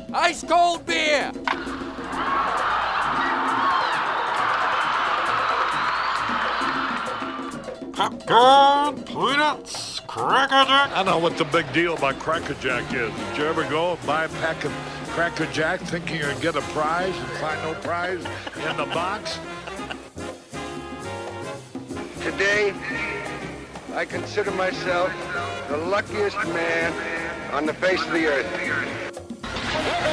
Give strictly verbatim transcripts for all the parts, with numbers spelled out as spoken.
Ice cold beer! Popcorn, peanuts, Cracker Jack. I know what the big deal about Cracker Jack is. Did you ever go and buy a pack of Cracker Jack thinking you're going to get a prize and find no prize in the box? Today, I consider myself the luckiest man on the face of the earth.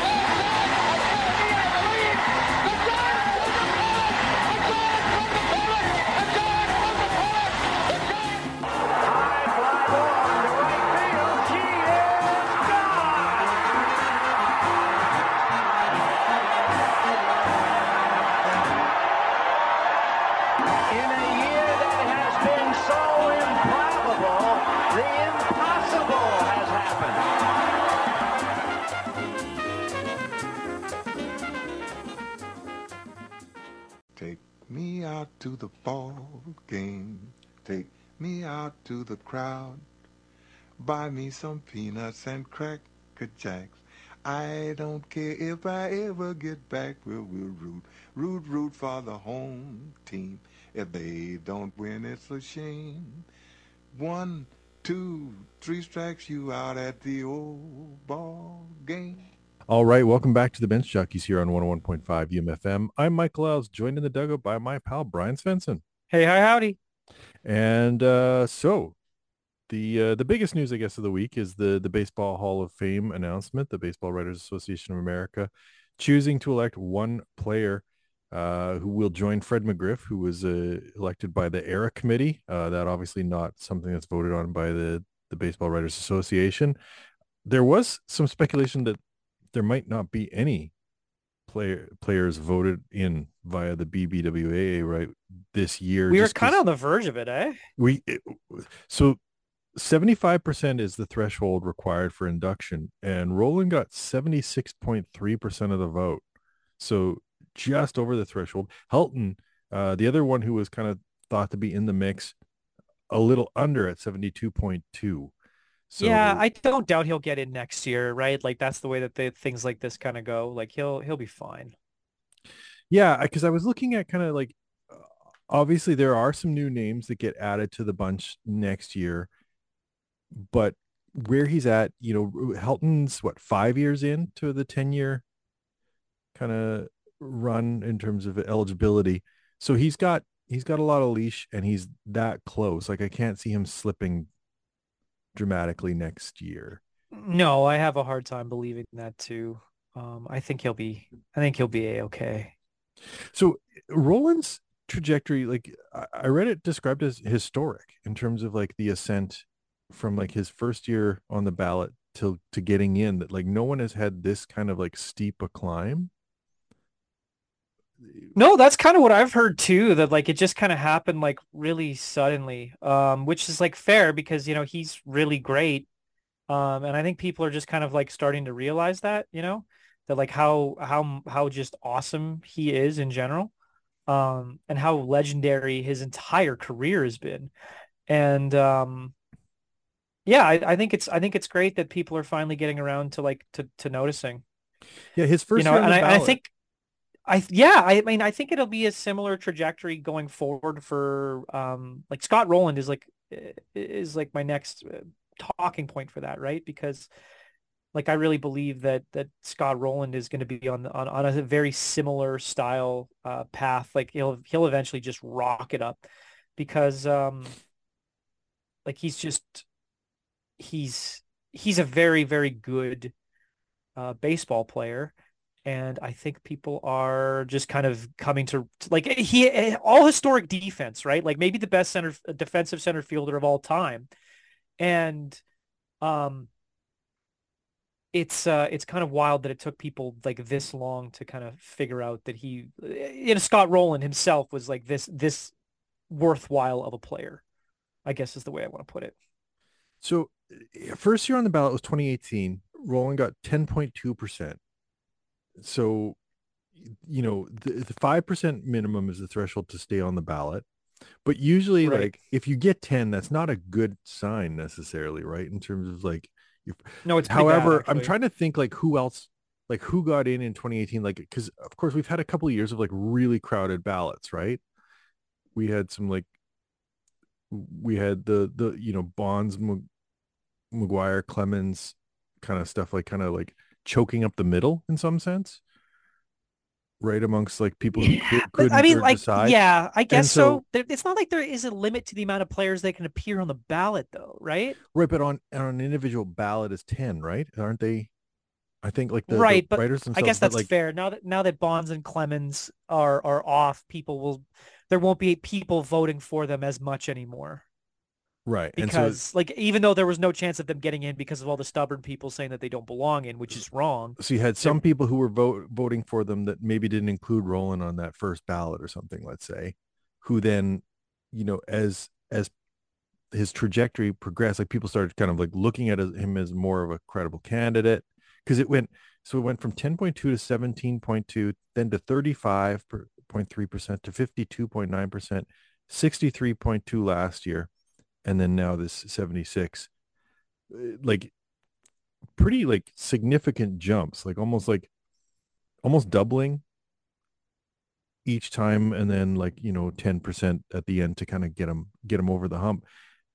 Take me out to the ball game. Take me out to the crowd. Buy me some peanuts and Cracker Jacks. I don't care if I ever get back. We'll, we'll root, root, root for the home team. If they don't win, it's a shame. One, two, three strikes you out at the old ball game. All right, welcome back to the Bench Jockeys here on one oh one point five U M F M. I'm Michael Lyles, joined in the dugout by my pal Brian Svensson. Hey, hi, howdy. And uh, so the uh, the biggest news, I guess, of the week is the the Baseball Hall of Fame announcement. The Baseball Writers Association of America choosing to elect one player uh, who will join Fred McGriff, who was uh, elected by the ERA Committee. Uh, that obviously not something that's voted on by the the Baseball Writers Association. There was some speculation that there might not be any player players voted in via the B B W A A right this year. We were kind of on the verge of it, eh? We it, so seventy-five percent is the threshold required for induction, and Rolen got seventy-six point three percent of the vote, so just over the threshold. Helton, uh, the other one who was kind of thought to be in the mix, a little under at seventy-two point two. So, yeah, I don't doubt he'll get in next year, right? Like that's the way that the things like this kind of go. Like he'll he'll be fine. Yeah, because I was looking at kind of like, uh, obviously there are some new names that get added to the bunch next year, but where he's at, you know, Helton's what, five years into the ten year kind of run in terms of eligibility. So he's got he's got a lot of leash, and he's that close. Like I can't see him slipping dramatically next year. No, I have a hard time believing that too. Um, I think he'll be, I think he'll be a-okay. So Rolen's trajectory, like I, I read it described as historic in terms of like the ascent from like his first year on the ballot till to getting in, that like no one has had this kind of like steep a climb. No, that's kind of what I've heard too, that like it just kind of happened like really suddenly, um, which is like fair because, you know, he's really great. Um, and I think people are just kind of like starting to realize that, you know, that like how, how, how just awesome he is in general, um, and how legendary his entire career has been. And, um, yeah, I, I think it's, I think it's great that people are finally getting around to like, to, to noticing. Yeah. His first you know, year on and the I, ballot, I think, I yeah, I mean, I think it'll be a similar trajectory going forward for um, like Scott Rolen is like is like my next talking point for that, right? Because like I really believe that that Scott Rolen is going to be on on on a very similar style uh, path. Like he'll he'll eventually just rock it up because um, like he's just he's he's a very very good uh, baseball player. And I think people are just kind of coming to like he all historic defense, right? Like maybe the best center defensive center fielder of all time. And um it's uh it's kind of wild that it took people like this long to kind of figure out that he, you know, Scott Rolen himself was like this this worthwhile of a player, I guess is the way I want to put it. So first year on the ballot was twenty eighteen. Rolen got ten point two percent. So, you know, the, the five percent minimum is the threshold to stay on the ballot. But usually, Right. like, if you get ten, that's not a good sign necessarily, right? In terms of, like, you're... No, it's pretty however, bad, I'm actually. trying to think, like, who else like who got in in twenty eighteen, like because of course we've had a couple of years of like really crowded ballots, right? We had some like we had the the you know Bonds, McGuire, Clemens kind of stuff, like kind of like choking up the middle in some sense, right, amongst like people who Yeah, could, but I couldn't mean, or like, decide. yeah, I guess And so, so. There, it's not like there is a limit to the amount of players that can appear on the ballot, though, right? right, but on on an individual ballot is ten, right? Aren't they? I think like the the Right, but writers I themselves, guess but that's like fair. Now that now that Bonds and Clemens are are off, people will there won't be people voting for them as much anymore. right, and so Because like even though there was no chance of them getting in because of all the stubborn people saying that they don't belong in, which is wrong. so you had There, some people who were vote, voting for them that maybe didn't include Roland on that first ballot or something, let's say, who then, you know, as as his trajectory progressed, like people started kind of like looking at him as more of a credible candidate, because it went so it went from ten point two to seventeen point two, then to thirty-five point three percent to fifty-two point nine percent, sixty-three point two last year, and then now this seventy-six. Like pretty like significant jumps, like almost like almost doubling each time, and then like you know ten percent at the end to kind of get them get them over the hump.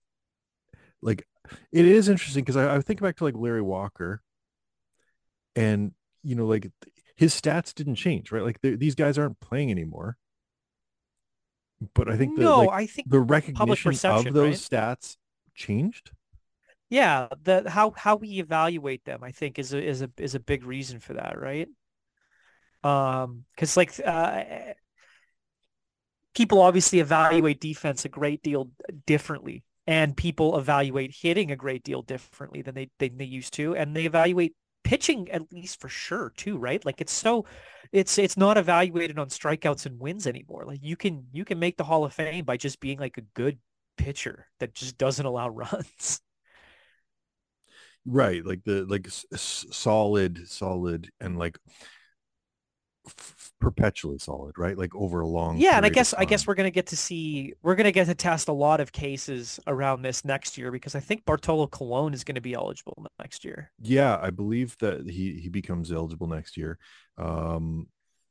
Like it is interesting because I, I think back to like Larry Walker, and you know like his stats didn't change, right? Like these guys aren't playing anymore, but I think that no, like I think the public recognition perception, of those right? stats changed. Yeah, the how how we evaluate them, I think, is a is a is a big reason for that, right? Um, because like uh, people obviously evaluate defense a great deal differently, and people evaluate hitting a great deal differently than they, they they used to, and they evaluate pitching at least for sure too, right? Like it's so it's it's not evaluated on strikeouts and wins anymore. Like you can you can make the Hall of Fame by just being like a good pitcher that just doesn't allow runs. Right, like the like s- s- solid solid and like f- perpetually solid, right, like over a long Yeah, and I period of guess I guess time. we're gonna get to see we're gonna get to test a lot of cases around this next year because I think Bartolo Colon is gonna be eligible next year. Yeah, I believe that he he becomes eligible next year. um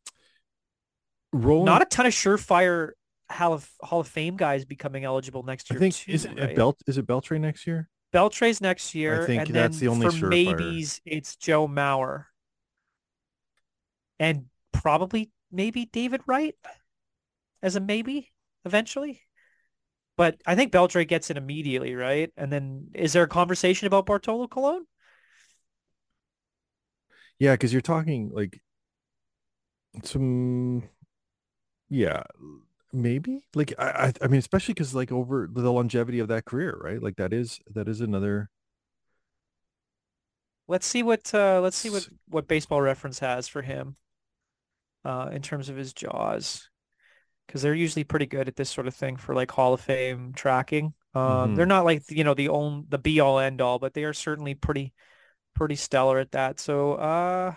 Not Roland, a ton of surefire Hall of Hall of Fame guys becoming eligible next I year think, too, isn't it right? Belt is it Beltre next year? Beltre's next I year, think and that's then the only for surefire. maybes, it's Joe Mauer and probably maybe David Wright as a maybe eventually. But I think Beltre gets it immediately, right? And then is there a conversation about Bartolo Colon? Yeah, because you're talking like some, yeah, maybe like I I, I mean especially because like over the longevity of that career, right? Like that is that is another. Let's see what uh let's see what what Baseball Reference has for him uh in terms of his jaws because they're usually pretty good at this sort of thing for like Hall of Fame tracking. Um, they're Mhm. not like you know the own the be all end all, but they are certainly pretty pretty stellar at that. So uh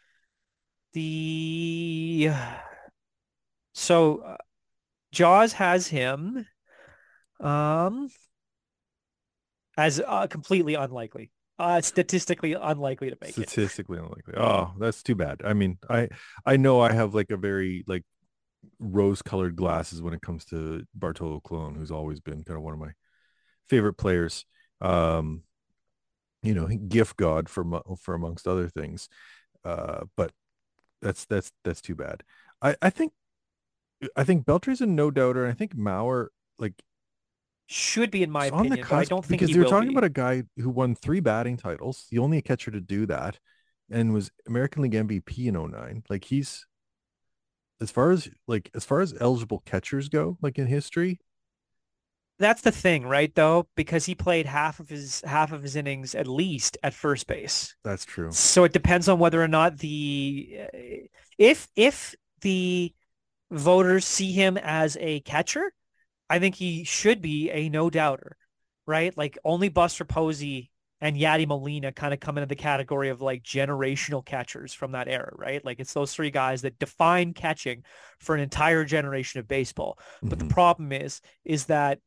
the so uh, Jaws has him um as uh, completely unlikely. Uh statistically unlikely to make it. Statistically unlikely. Oh, that's too bad. I mean, I I know I have like a very like rose-colored glasses when it comes to Bartolo Colon, who's always been kind of one of my favorite players. Um, you know, gift god for for amongst other things. Uh, but that's that's that's too bad. I I think I think Beltre's a no doubter, and I think Mauer like Should be in my is on the opinion, but I cusp don't think because he you're will talking be. about a guy who won three batting titles, the only catcher to do that, and was American League M V P in oh nine. Like he's as far as like as far as eligible catchers go, like in history. That's the thing, right? Though, because he played half of his half of his innings at least at first base. That's true. So it depends on whether or not the if if the voters see him as a catcher, I think he should be a no doubter, right? Like only Buster Posey and Yadi Molina kind of come into the category of like generational catchers from that era, right? Like it's those three guys that define catching for an entire generation of baseball. But the Mhm. problem is, is that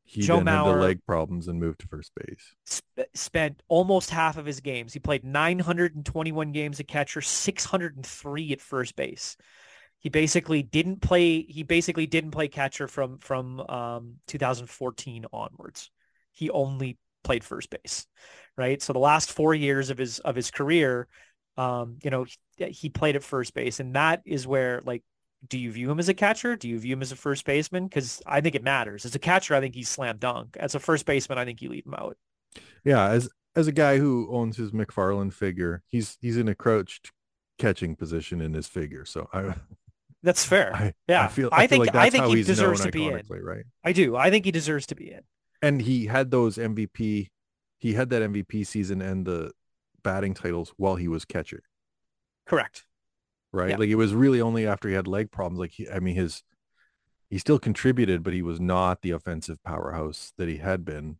He Joe then had the Mauer leg problems and moved to first base. sp- spent almost half of his games. He played nine hundred twenty-one games at catcher, six hundred three at first base. He basically didn't play. He basically didn't play catcher from from um, two thousand fourteen onwards. He only played first base, right? So the last four years of his of his career, um, you know, he, he played at first base, and that is where, like, do you view him as a catcher? Do you view him as a first baseman? Because I think it matters. As a catcher, I think he's slam dunk. As a first baseman, I think you leave him out. Yeah, as as a guy who owns his McFarland figure, he's he's in a crouched catching position in his figure. So I That's fair. I, yeah, I feel I, I feel think like that's I think how he he's deserves known to be in. iconically, right? I do. I think he deserves to be in. And he had those M V P. He had that M V P season and the batting titles while he was catcher. Correct. Right? Yeah. Like it was really only after he had leg problems. Like he, I mean, his he still contributed, but he was not the offensive powerhouse that he had been.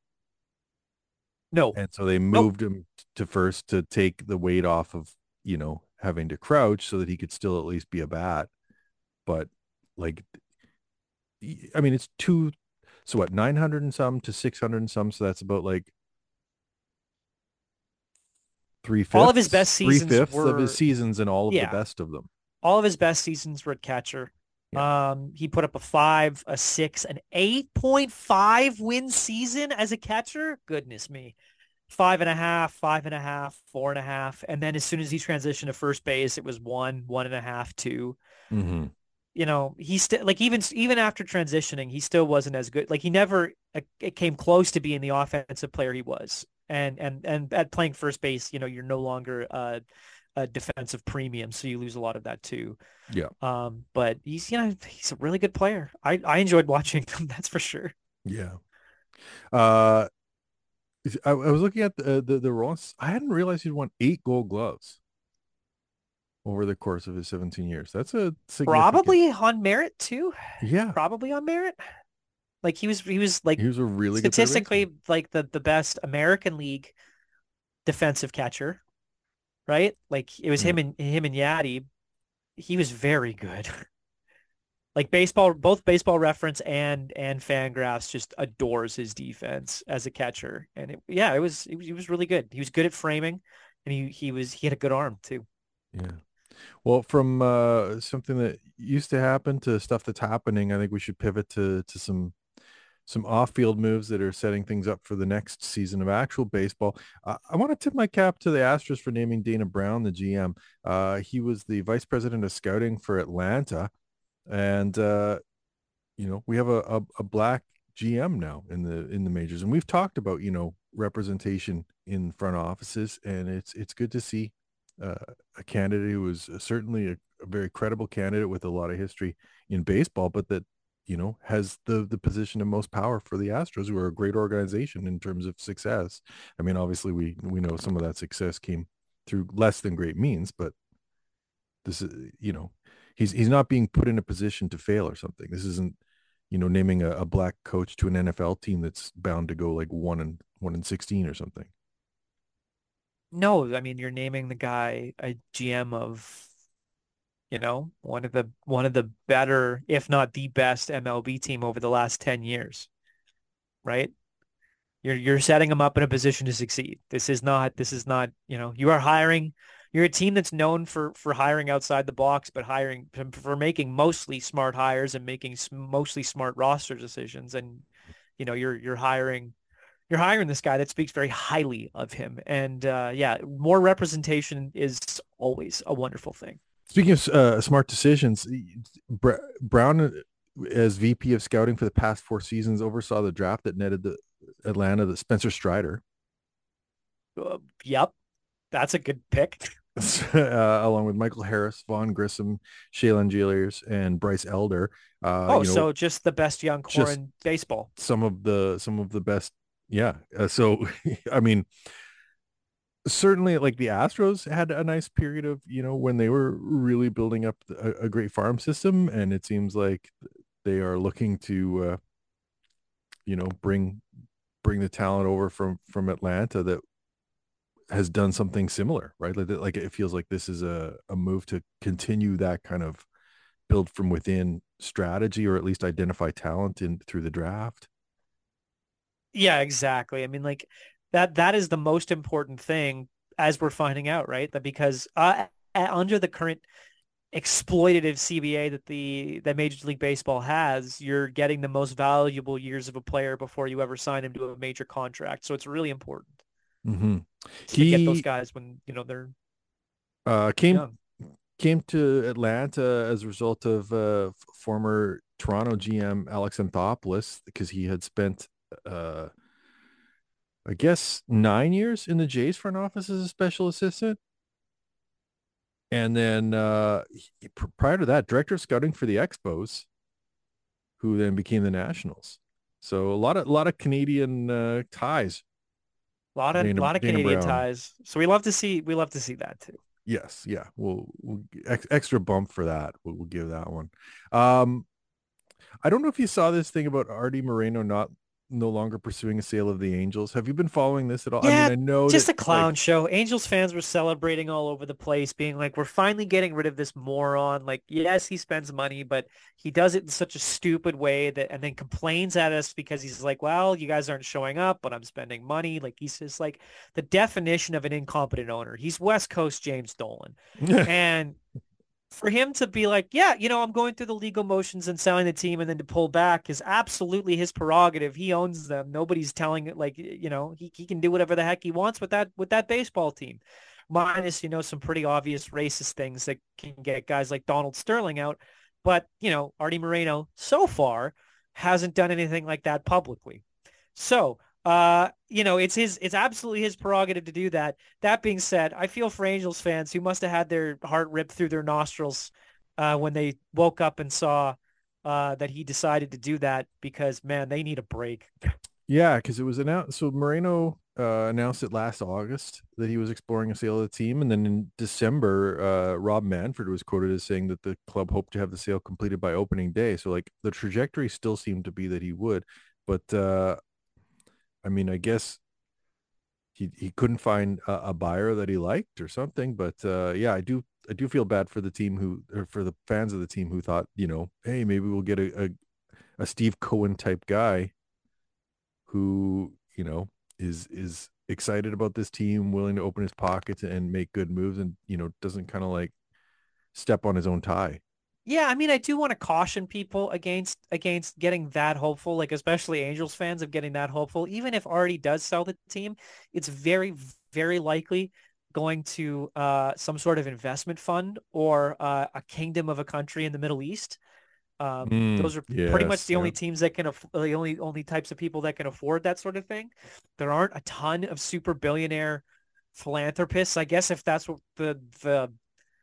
No. And so they moved nope. him to first to take the weight off of, you know, having to crouch so that he could still at least be a bat. But like, I mean, it's two, so what, nine hundred and some to six hundred and some. So that's about like three fifths. All of his best seasons three fifths were, of his seasons and all of yeah. the best of them. All of his best seasons were at catcher. Yeah. Um, he put up a five, a six, an eight point five win season as a catcher. Goodness me. Five and a half, five and a half, four and a half. And then as soon as he transitioned to first base, it was one, one and a half, two. Mm-hmm. You know, he still, like, even even after transitioning, he still wasn't as good. Like, he never uh, it came close to being the offensive player he was. And and and at playing first base, you know, you're no longer uh, a defensive premium, so you lose a lot of that too. Yeah. Um, but he's, you know, he's a really good player. I I enjoyed watching him. That's for sure. Yeah. Uh. I, I was looking at the, the the Rollins. I hadn't realized he'd won eight Gold Gloves over the course of his seventeen years. That's a probably on merit too. Yeah, probably on merit. Like he was, he was like he was a really statistically good like the the best American League defensive catcher, right? Like it was mm. him and him and Yadi. He was very good. Like baseball, both Baseball Reference and and Fangraphs just adores his defense as a catcher, and it, yeah, it was, it was he was really good. He was good at framing, and he he was he had a good arm too. Yeah, well, from uh, something that used to happen to stuff that's happening, I think we should pivot to to some some off-field moves that are setting things up for the next season of actual baseball. Uh, I want to tip my cap to the Astros for naming Dana Brown the G M. Uh, he was the vice president of scouting for Atlanta. And, uh, you know, we have a, a, a black G M now in the in the majors. And we've talked about, you know, representation in front offices. And it's it's good to see uh, a candidate who is certainly a, a very credible candidate with a lot of history in baseball, but that, you know, has the, the position of most power for the Astros, who are a great organization in terms of success. I mean, obviously, we, we know some of that success came through less than great means, but this is, you know, He's he's not being put in a position to fail or something. This isn't, you know, naming a, a black coach to an N F L team that's bound to go like one and one and sixteen or something. No, I mean, you're naming the guy a G M of, you know, one of the one of the better, if not the best, M L B team over the last ten years, right? You're you're setting him up in a position to succeed. This is not this is not you know, you are hiring. You're a team that's known for, for hiring outside the box, but hiring for making mostly smart hires and making mostly smart roster decisions. And, you know, you're, you're hiring, you're hiring this guy that speaks very highly of him. And uh, yeah, more representation is always a wonderful thing. Speaking of uh, smart decisions, Brown, as V P of scouting for the past four seasons, oversaw the draft that netted the Atlanta, the Spencer Strider. Uh, yep. That's a good pick. uh, along with Michael Harris, Vaughn Grissom, Shea Langeliers, and Bryce Elder. Uh, oh, you know, so just the best young core in baseball. Some of the some of the best, yeah. Uh, so, I mean, certainly, like the Astros had a nice period of, you know, when they were really building up a, a great farm system, and it seems like they are looking to, uh, you know, bring bring the talent over from from Atlanta that has done something similar, right? Like, like it feels like this is a, a move to continue that kind of build from within strategy, or at least identify talent in through the draft. Yeah, exactly. I mean, like that that is the most important thing as we're finding out, right? That because uh, a- under the current exploitative C B A that the that Major League Baseball has, you're getting the most valuable years of a player before you ever sign him to a major contract. So it's really important Mm-hmm. to get those He guys when, you know, they're uh, came young. came to Atlanta as a result of uh, former Toronto G M Alex Anthopoulos because he had spent, uh, I guess, nine years in the Jays front office as a special assistant. And then uh, he, prior to that, director of scouting for the Expos, who then became the Nationals. So a lot of a lot of Canadian uh, ties. A lot of Dana, lot of Dana Canadian Brown. ties. So we love to see we love to see that too. Yes, yeah. We'll, we'll ex, extra bump for that. We'll, we'll give that one. Um, I don't know if you saw this thing about Artie Moreno not no longer pursuing a sale of the Angels. Have you been following this at all? I mean, Yeah, I know just that a clown like show. Angels fans were celebrating all over the place, being like, we're finally getting rid of this moron. Like, yes, he spends money, but he does it in such a stupid way that, and then complains at us because he's like, well, you guys aren't showing up, but I'm spending money. Like, he's just like the definition of an incompetent owner. He's West Coast James Dolan. And for him to be like, yeah, you know, I'm going through the legal motions and selling the team and then to pull back is absolutely his prerogative. He owns them. Nobody's telling it like, you know, he, he can do whatever the heck he wants with that, with that baseball team. Minus, you know, some pretty obvious racist things that can get guys like Donald Sterling out. But, you know, Artie Moreno so far hasn't done anything like that publicly. So uh, you know, it's his, it's absolutely his prerogative to do that. That being said, I feel for Angels fans who must have had their heart ripped through their nostrils uh, when they woke up and saw uh, that he decided to do that because, man, they need a break. yeah, because it was announced. So Moreno uh, announced it last August that he was exploring a sale of the team, and then in December, uh, Rob Manfred was quoted as saying that the club hoped to have the sale completed by opening day. So like the trajectory still seemed to be that he would, but uh, I mean, I guess he he couldn't find a, a buyer that he liked or something. But uh, yeah, I do I do feel bad for the team who or for the fans of the team who thought, you know, hey, maybe we'll get a a, a Steve Cohen type guy who, you know, is is excited about this team, willing to open his pockets and make good moves, and you know, doesn't kind of like step on his own tie. Yeah, I mean, I do want to caution people against against getting that hopeful, like especially Angels fans of getting that hopeful. Even if Artie does sell the team, it's very, very likely going to uh, some sort of investment fund or uh, a kingdom of a country in the Middle East. Um, Mm, those are pretty much yes, the yeah. only teams that can, aff- the only only types of people that can afford that sort of thing. There aren't a ton of super billionaire philanthropists, I guess, if that's what the the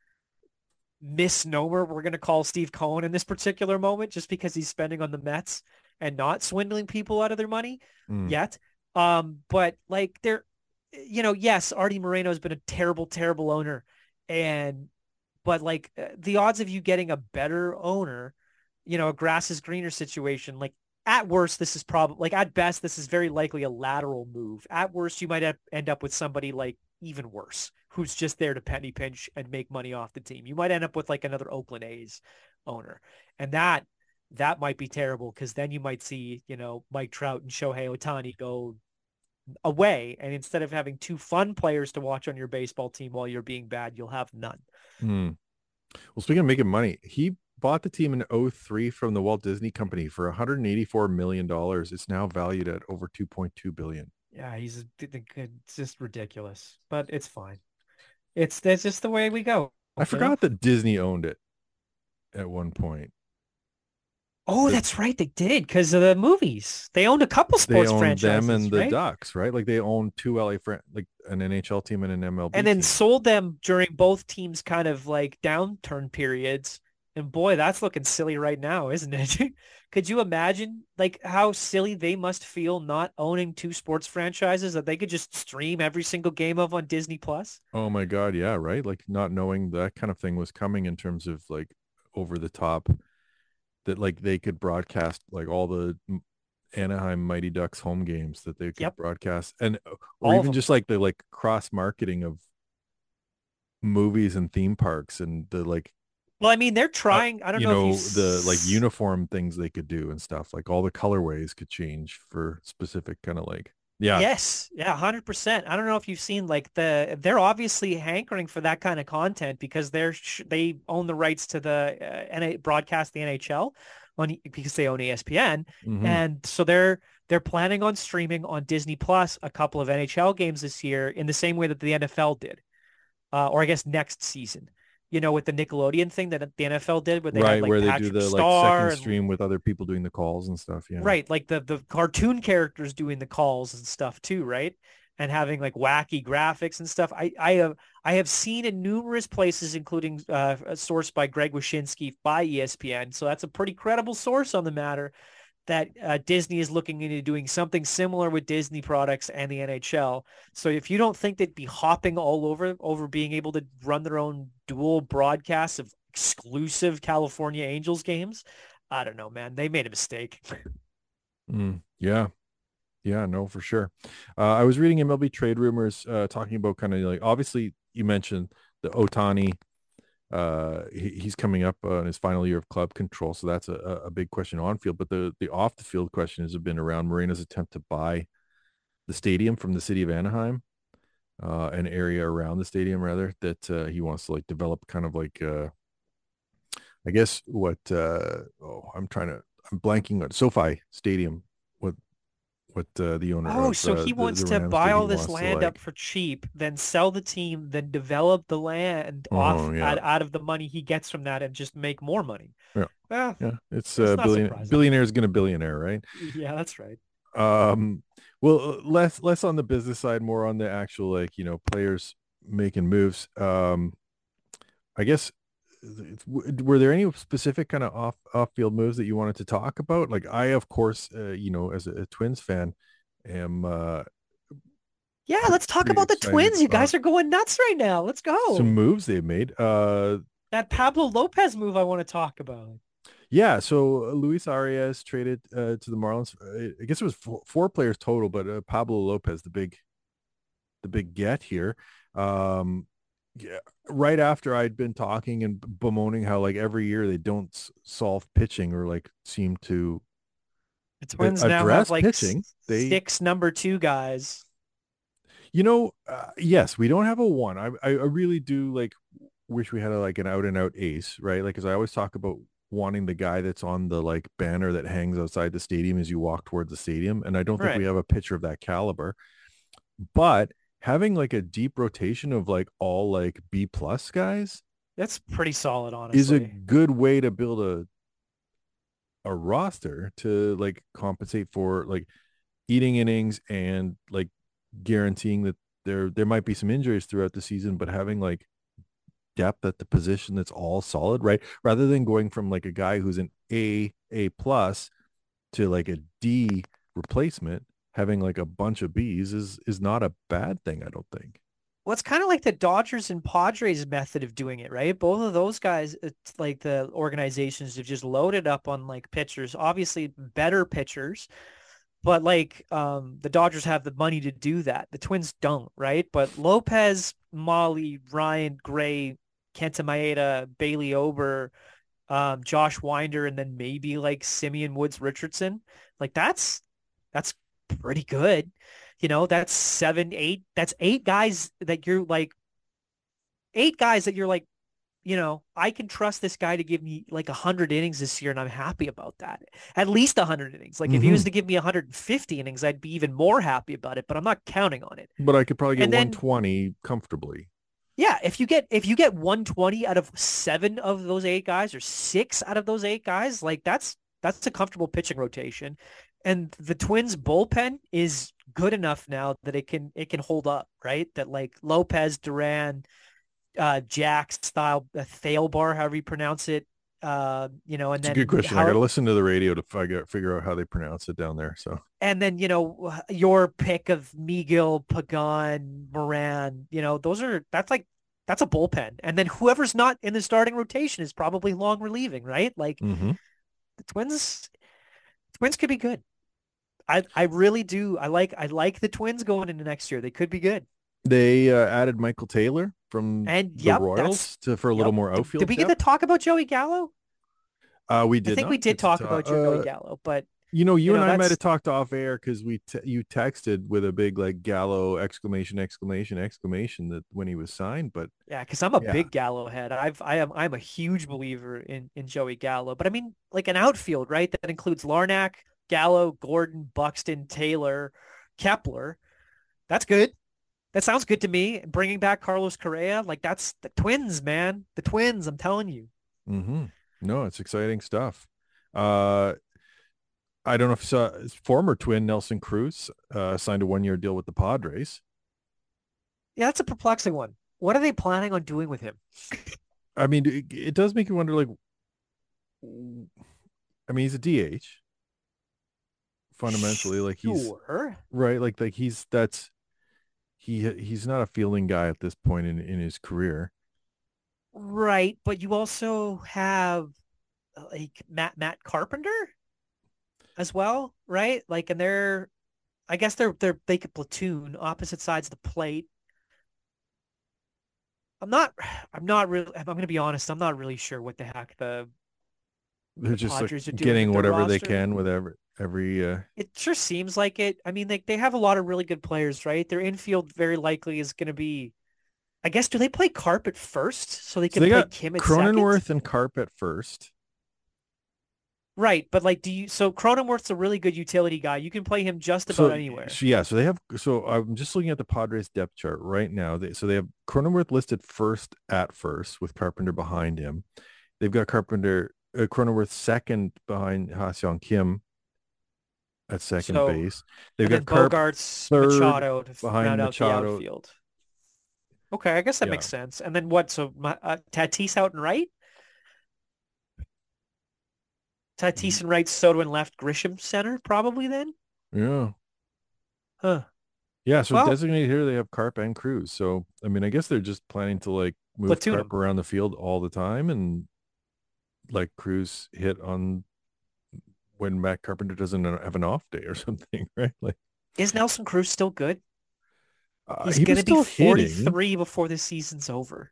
misnomer we're going to call Steve Cohen in this particular moment, just because he's spending on the Mets and not swindling people out of their money Mm, yet. Um, but like they're, you know, yes, Artie Moreno has been a terrible, terrible owner. And, but like uh, the odds of you getting a better owner, you know, a grass is greener situation, like at worst, this is probably like at best, this is very likely a lateral move. At worst, you might have, end up with somebody like even worse, who's just there to penny pinch and make money off the team. You might end up with like another Oakland A's owner. And that that might be terrible because then you might see, you know, Mike Trout and Shohei Ohtani go away. And instead of having two fun players to watch on your baseball team while you're being bad, you'll have none. mm. Well, speaking of making money, he bought the team in oh three from the Walt Disney Company for one hundred eighty-four million dollars. It's now valued at over two point two billion dollars. Yeah, he's it's just ridiculous, but it's fine. It's that's just the way we go. I You know? forgot that Disney owned it at one point. Oh, That that's right. They did because of the movies. They owned a couple they sports owned them franchises, and the right? Ducks, right? Like they owned two L A fran- like an N H L team and an M L B And then team. sold them during both teams' kind of like downturn periods. And boy, that's looking silly right now, isn't it? Could you imagine like how silly they must feel not owning two sports franchises that they could just stream every single game of on Disney Plus? Oh my God, yeah, right. Like not knowing that kind of thing was coming in terms of like over the top that like they could broadcast like all the M- Anaheim Mighty Ducks home games that they could Yep, broadcast and uh, or all of even them. just like the like cross marketing of movies and theme parks and the like Well, I mean, they're uh, trying. I don't you know if know, you the like s- uniform things they could do and stuff. Like all the colorways could change for specific kind of like, yeah. Yes, yeah, one hundred percent. I don't know if you've seen like the they're obviously hankering for that kind of content because they're sh- they own the rights to the uh, N A broadcast the N H L on E- because they own E S P N, Hmm. and so they're they're planning on streaming on Disney Plus a couple of N H L games this year in the same way that the N F L did, uh, or I guess next season. You know, with the Nickelodeon thing that the N F L did, where they had Right, like where they do Patrick the like Starr second and stream with other people doing the calls and stuff. Yeah. right, like the the cartoon characters doing the calls and stuff too, right? And having like wacky graphics and stuff. I I have I have seen in numerous places, including uh, a source by Greg Wyshynski by E S P N. So that's a pretty credible source on the matter that uh, Disney is looking into doing something similar with Disney products and the N H L. So if you don't think they'd be hopping all over over being able to run their own dual broadcasts of exclusive California Angels games, I don't know, man. They made a mistake. Mm, yeah. Yeah, no, for sure. Uh, I was reading M L B trade rumors uh, talking about kind of like, obviously you mentioned the Otani. Uh, he, he's coming up uh, in his final year of club control. So that's a, a big question on field. But the, the off the field question has been around Moreno's attempt to buy the stadium from the city of Anaheim, uh, an area around the stadium rather, that uh, he wants to like develop kind of like, uh, I guess what, uh, oh, I'm trying to, I'm blanking on SoFi Stadium, what what uh, the owner Oh, of so uh, he the, wants the to Rams buy did. He all this wants to land up like, for cheap, then sell the team, then develop the land off oh yeah, out, out of the money he gets from that and just make more money. yeah, Well, yeah. It's it's uh, not billion surprising. billionaire is gonna billionaire, right? Yeah, that's right. Um, well, uh, less less on the business side, more on the actual like you know players making moves. Um, I guess th- w- were there any specific kind of off off field moves that you wanted to talk about? Like I, of course, uh, you know, as a, a Twins fan, am uh, Yeah, pre- let's talk pretty about the excited Twins. You about guys are going nuts right now. Let's some go. moves they've made. Uh, That Pablo Lopez move I want to talk about. yeah, so uh, Luis Arias traded uh, to the Marlins. Uh, I guess it was four, four players total, but uh, Pablo Lopez, the big, the big get here. Um, yeah, right after I'd been talking and bemoaning how like every year they don't s- solve pitching or like seem to The uh, Twins now have address like pitching. s- They, six number two guys. you know, uh, yes, we don't have a one. I, I I really do like wish we had a, like an out and out ace, right? Like, as I always talk about wanting the guy that's on the like banner that hangs outside the stadium as you walk towards the stadium. And I don't think we Right. have a pitcher of that caliber, but having like a deep rotation of like all like B plus guys That's pretty solid, is a honestly. good way to build a, a roster to like compensate for like eating innings and like guaranteeing that there, there might be some injuries throughout the season, but having like depth at the position that's all solid, right? Rather than going from like a guy who's an A, A plus to like a D replacement, having like a bunch of B's is is not a bad thing, I don't think. Well, it's kind of like the Dodgers and Padres method of doing it, right? Both of those guys, it's like the organizations have just loaded up on like pitchers, obviously better pitchers, but like um, the Dodgers have the money to do that. The Twins don't, right? But Lopez, Molly, Ryan, Gray, Kenta Maeda, Bailey Ober, um, Josh Winder, and then maybe like Simeon Woods Richardson, like that's that's pretty good. You know, that's seven, eight, that's eight guys that you're like, eight guys that you're like, you know, I can trust this guy to give me like one hundred innings this year, and I'm happy about that. At least one hundred innings. Like if he Mm-hmm. was to give me one hundred fifty innings, I'd be even more happy about it, but I'm not counting on it. But I could probably get And then, one twenty comfortably. yeah, if you get if you get one twenty out of seven of those eight guys or six out of those eight guys, like that's that's a comfortable pitching rotation. And the Twins bullpen is good enough now that it can it can hold up, right? That like Lopez, Duran, uh, Jack style, uh, Thalbar, however you pronounce it, uh, you know, and It's a then good question. I how got to listen to the radio to figure figure out how they pronounce it down there. So and then you know your pick of Miguel, Pagan, Moran, you know, those are that's like that's a bullpen, and then whoever's not in the starting rotation is probably long relieving, right? Like mm-hmm. the Twins, Twins could be good. I I really do. I like I like the Twins going into next year. They could be good. They uh, added Michael Taylor from And the yep, Royals that's to for a yep. little more Did, outfield did we get to depth? talk about Joey Gallo? Uh, we did I think not we did get to talk ta- about Joey uh, Gallo, but You know, you, you and know I might that's have talked off air because we te- you texted with a big like Gallo exclamation exclamation exclamation that when he was signed, but yeah, because I'm a yeah, big Gallo head. I've I am I'm a huge believer in in Joey Gallo, but I mean like an outfield, right? That includes Larnack, Gallo, Gordon, Buxton, Taylor, Kepler. That's good. That sounds good to me. Bringing back Carlos Correa, like that's the Twins, man. The Twins. I'm telling you. mm-hmm. No, it's exciting stuff. Uh, I don't know if you saw former Twin Nelson Cruz uh, signed a one year deal with the Padres. Yeah, that's a perplexing one. What are they planning on doing with him? I mean, it, it does make you wonder. Like, I mean, he's a D H fundamentally. Like he's Sure. right. Like like he's that's he he's not a fielding guy at this point in in his career. Right, but you also have uh, like Matt Matt Carpenter as well, right? Like, and they're, I guess they're they're they could platoon opposite sides of the plate. I'm not, I'm not really. I'm going to be honest. I'm not really sure what the heck the They're the just like Padres are doing getting with their whatever they roster. can with every every. Uh, It sure seems like it. I mean, they they have a lot of really good players, right? Their infield very likely is going to be. I guess do they play Carp at first so they so can they play got Kim at Cronenworth second? and Carp at first. Right, but like, do you? So Cronenworth's a really good utility guy. You can play him just about So, anywhere. so yeah, so they have. So I'm just looking at the Padres depth chart right now. They, so they have Cronenworth listed first at first with Carpenter behind him. They've got Carpenter, uh, Cronenworth second behind Ha-Seong Kim at second So, base. They've and got then Carp Bogarts, third Machado to behind round out the Machado. outfield. Okay, I guess that Yeah. makes sense. And then what? So my, uh, Tatis out and right. Tatis and right, Soto and left, Grisham center probably then. Yeah. Huh. Yeah, so Well- designated here they have Carp and Cruz. So I mean, I guess they're just planning to like move Platoon Carp around the field all the time and like Cruz hit on when Matt Carpenter doesn't have an off day or something, right? Like Is Nelson Cruz still good? uh, He's he was going to be still hitting. forty-three before the season's over.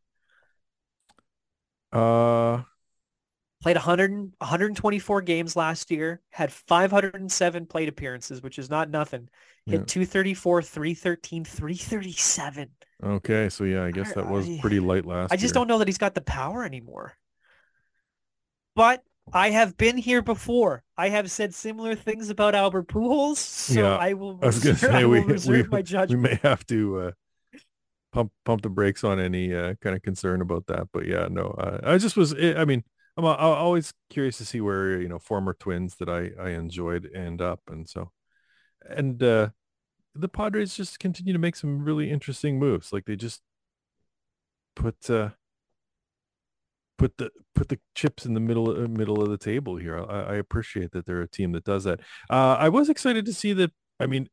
Uh, Played one hundred, one hundred twenty-four games last year, had five hundred seven plate appearances, which is not nothing. Hit Yeah. two thirty-four, three thirteen, three thirty-seven. okay, so yeah, I guess that was I- pretty light last I just year. don't know that he's got the power anymore. But I have been here before. I have said similar things about Albert Pujols, so Yeah, I will I was gonna reserve, say I we will reserve we, my we judgment. may have to uh, pump pump the brakes on any uh, kind of concern about that. But yeah, no, uh, I just was. I mean, I'm, I'm always curious to see where you know former Twins that I I enjoyed end up, and so and uh, the Padres just continue to make some really interesting moves. Like they just put uh, put the put the chips in the middle uh, middle of the table here. I, I appreciate that they're a team that does that. Uh, I was excited to see that. I mean,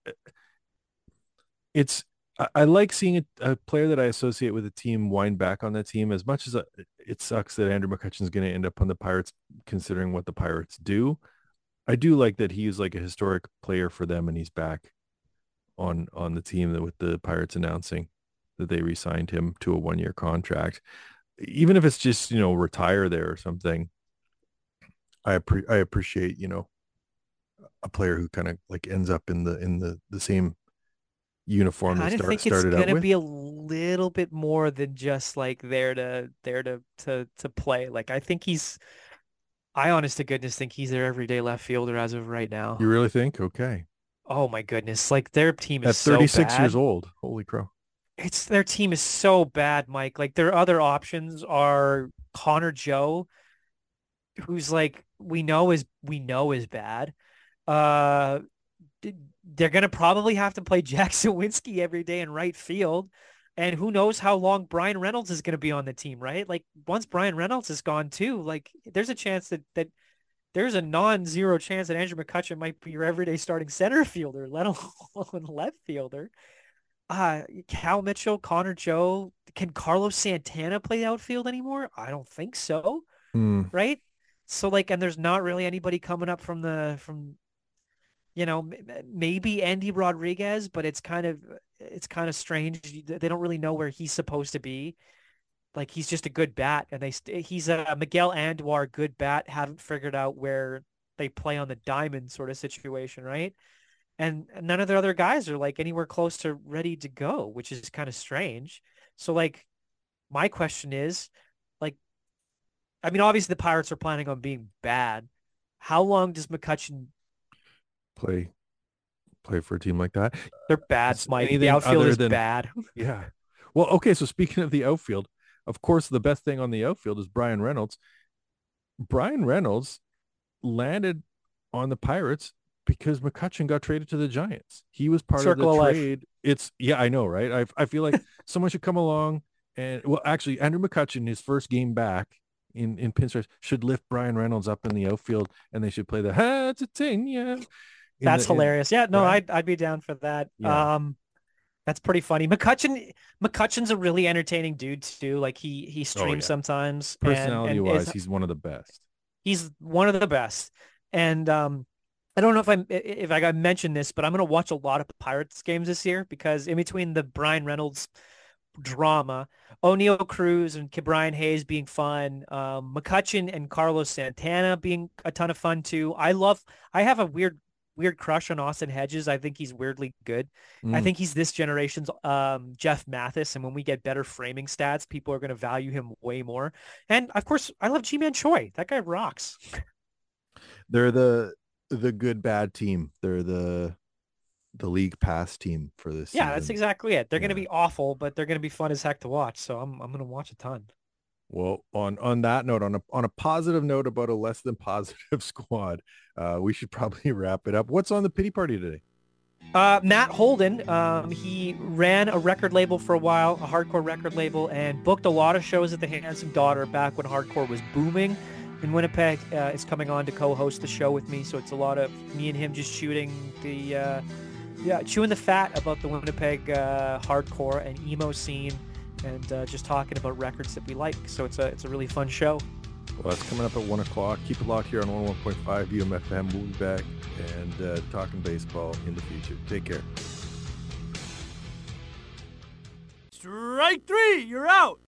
it's I, I like seeing a, a player that I associate with a team wind back on that team. As much as uh it sucks that Andrew McCutcheon's going to end up on the Pirates, considering what the Pirates do. I do like that he's like a historic player for them, and he's back on on the team that with the Pirates announcing that they re-signed him to a one-year contract. Even if it's just, you know, retire there or something, I appre- I appreciate, you know, a player who kind of like ends up in the in the the same uniform I they start, think it's started out gonna with. be a little bit more than just like there to there to to to play. Like I think he's I honest to goodness think he's their everyday left fielder as of right now. You really think? Okay. Oh my goodness. Like their team is At so thirty-six bad. years old. Holy crow. It's their team is so bad, Mike. Like their other options are Connor Joe, who's like we know is we know is bad. Uh d- they're gonna probably have to play Jack Sawinski every day in right field. And who knows how long Brian Reynolds is going to be on the team, right? Like once Brian Reynolds is gone too, like there's a chance that that there's a non-zero chance that Andrew McCutcheon might be your everyday starting center fielder, let alone left fielder. Uh, Cal Mitchell, Connor Joe, can Carlos Santana play outfield anymore? I don't think so, Hmm. right? So like, and there's not really anybody coming up from the from you know, maybe Andy Rodriguez, but it's kind of it's kind of strange. They don't really know where he's supposed to be. Like, he's just a good bat, and they he's a Miguel Andujar good bat. Haven't figured out where they play on the diamond sort of situation, right? And none of the other guys are like anywhere close to ready to go, which is kind of strange. So, like, my question is, like, I mean, obviously the Pirates are planning on being bad. How long does McCutchen play play for a team like that? They're bad, Mike. The outfield is than, bad. Yeah. Well, okay, so speaking of the outfield, of course, the best thing on the outfield is Brian Reynolds. Brian Reynolds landed on the Pirates because McCutchen got traded to the Giants. He was part Circle of the of trade. Life. It's yeah, I know, right? I I feel like someone should come along and well, actually, Andrew McCutchen, his first game back in in pinstripes, should lift Brian Reynolds up in the outfield, and they should play the ha to ting yeah. That's the, hilarious. in, yeah, no, right? I'd I'd be down for that. Yeah. Um, that's pretty funny. McCutchen McCutchen's a really entertaining dude too. Like he he streams oh, yeah. sometimes. Personality and, and wise, is, he's one of the best. He's one of the best. And um, I don't know if I if I got mentioned this, but I'm gonna watch a lot of Pirates games this year because in between the Brian Reynolds drama, O'Neal Cruz and Brian Hayes being fun, um, McCutchen and Carlos Santana being a ton of fun too. I love. I have a weird. weird crush on Austin Hedges. I think he's weirdly good. Mm. I think he's this generation's um, Jeff Mathis. And when we get better framing stats, people are going to value him way more. And of course, I love Ji-Man Choi. That guy rocks. They're the the good bad team. They're the the league pass team for this. Yeah, season. That's exactly it. They're yeah. going to be awful, but they're going to be fun as heck to watch. So I'm I'm going to watch a ton. Well, on on that note, on a on a positive note about a less than positive squad, uh, we should probably wrap it up. What's on the pity party today? Uh, Matt Holden, um, he ran a record label for a while, a hardcore record label, and booked a lot of shows at the Handsome Daughter back when hardcore was booming in Winnipeg. Uh, is coming on to co-host the show with me, so it's a lot of me and him just shooting the, uh, yeah, chewing the fat about the Winnipeg uh, hardcore and emo scene. And uh, just talking about records that we like. So it's a it's a really fun show. Well, that's coming up at one o'clock. Keep it locked here on one oh one point five U M F M. We'll be back and uh, talking baseball in the future. Take care. Strike three, you're out.